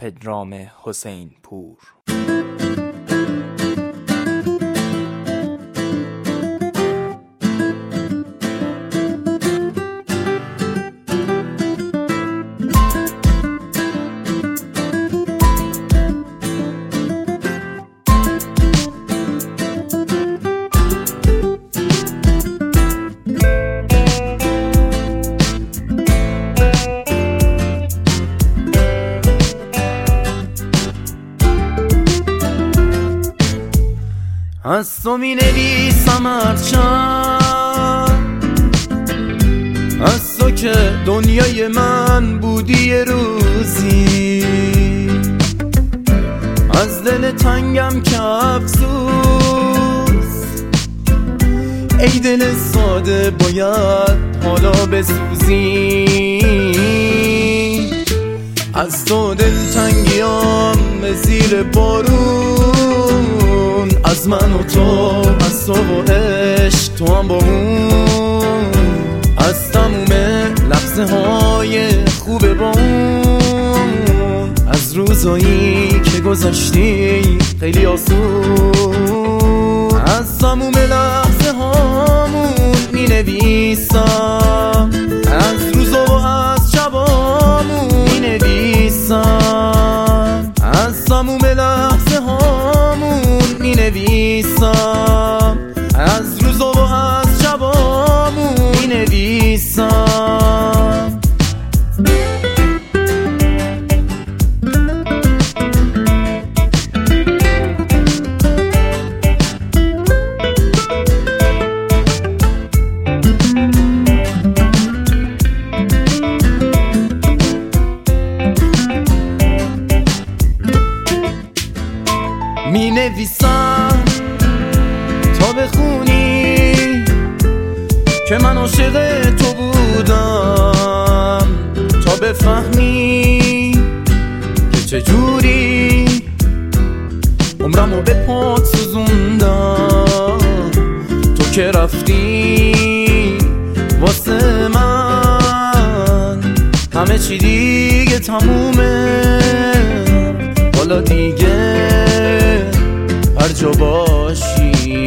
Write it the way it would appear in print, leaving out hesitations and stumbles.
پدرام حسین پور. از تو می نویسم هرچند، از تو که دنیای من بودی یه روزی، از دل تنگم که افسوس، ای دل ساده باید حالا بسوزی. از تو دلتنگیام به زیر بارون، از من و تو، از تو و عشق، تو هم با اون، از تموم لحظه های خوب با اون، از روزایی که گذشتی خیلی آسون، از تموم لحظه هامون می نویسم، از روزا و از شبامون می نویسم، از تموم لحظه هامون می نویسم، از روزا و از شبامون می نویسم. می نویسم تا بخونی که من عاشق تو بودم، تا بفهمی که چجوری عمرمو به پات سوزوندم. تو که رفتی واسه من همه چی دیگه تمومه، حالا دیگه هر جا باشی